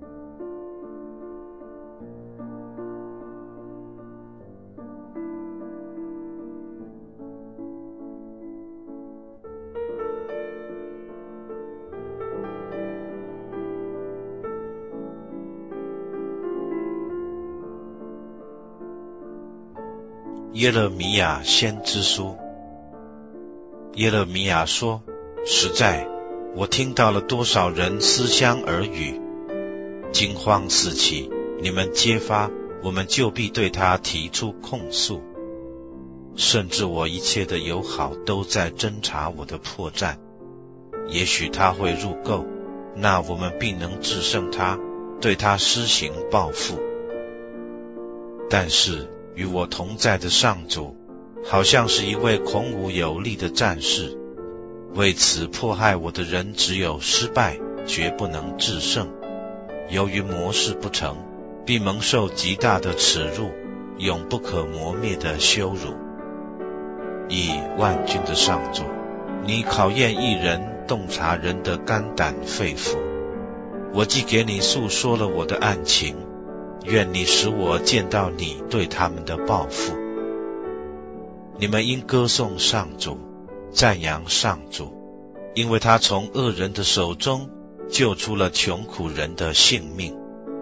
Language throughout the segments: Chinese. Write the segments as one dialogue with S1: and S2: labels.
S1: 耶勒米亚先知书。耶勒米亚说，实在我听到了多少人思乡耳语，惊慌四起，你们揭发，我们就必对他提出控诉。甚至我一切的友好都在侦查我的破绽，也许他会入垢，那我们必能制胜他，对他施行报复。但是与我同在的上主，好像是一位孔武有力的战士，为此迫害我的人只有失败，绝不能制胜。由于谋事不成，必蒙受极大的耻辱，永不可磨灭的羞辱。以万军的上主，你考验一人，洞察人的肝胆肺腑。我既给你诉说了我的案情，愿你使我见到你对他们的报复。你们应歌颂上主，赞扬上主，因为他从恶人的手中救出了穷苦人的性命。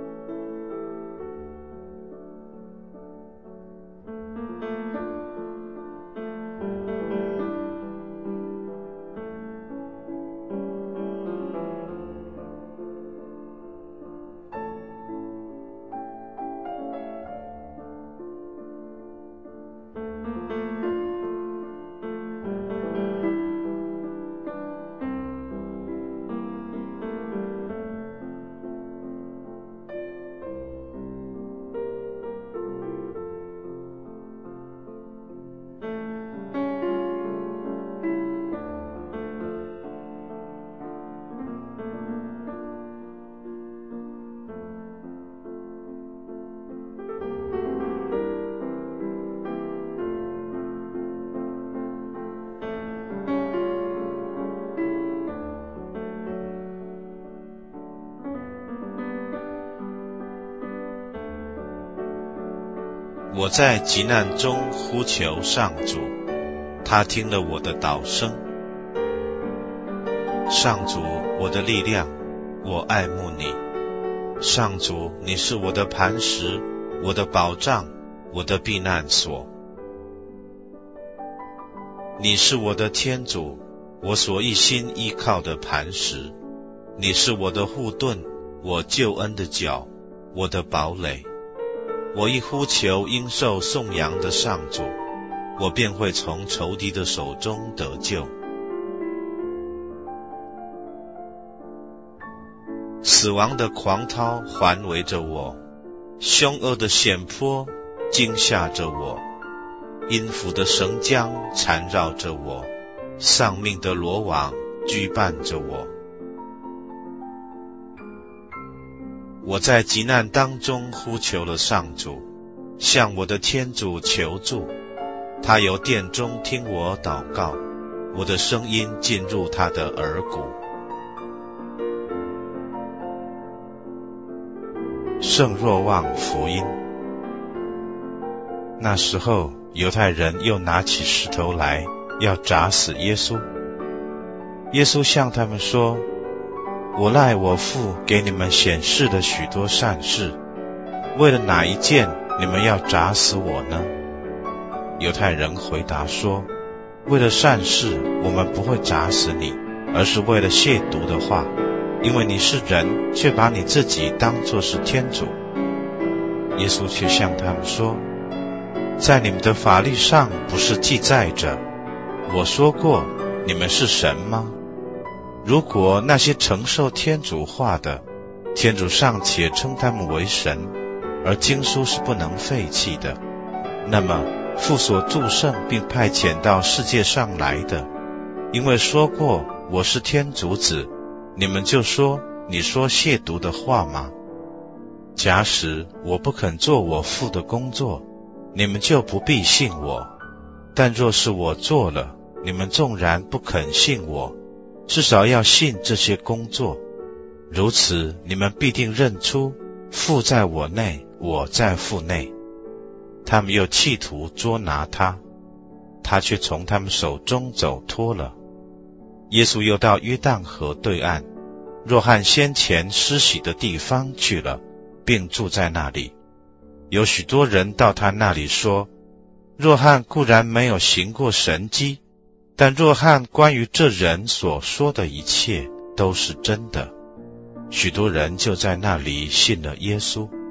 S1: 我在急难中呼求上主，他听了我的祷声。上主，我的力量，我爱慕你。上主，你是我的磐石，我的保障，我的避难所。你是我的天主，我所一心依靠的磐石。你是我的护盾，我救恩的脚，我的堡垒。我一呼求应受颂扬的上主，我便会从仇敌的手中得救。死亡的狂涛环围着我，凶恶的险坡惊吓着我，阴府的绳浆缠绕着我，丧命的罗网拘绊着我。我在急难当中呼求了上主，向我的天主求助。他由殿中听我祷告，我的声音进入他的耳骨。圣若望福音。那时候，犹太人又拿起石头来，要砸死耶稣。耶稣向他们说，我赖我父给你们显示了许多善事，为了哪一件你们要砸死我呢？犹太人回答说，为了善事我们不会砸死你，而是为了亵渎的话，因为你是人，却把你自己当作是天主。耶稣却向他们说，在你们的法律上不是记载着，我说过你们是神吗？如果那些承受天主话的，天主尚且称他们为神，而经书是不能废弃的，那么父所祝圣并派遣到世界上来的，因为说过我是天主子，你们就说你说亵渎的话吗？假使我不肯做我父的工作，你们就不必信我；但若是我做了，你们纵然不肯信我，至少要信这些工作。 如此，你们必定认出父在我内，我在父内。他们又企图捉拿他，他却从他们手中走脱了。耶稣又到约旦河对岸，若翰先前施洗的地方去了，并住在那里。有许多人到他那里说，若翰固然没有行过神迹，但若翰关于这人所说的一切都是真的。许多人就在那里信了耶稣。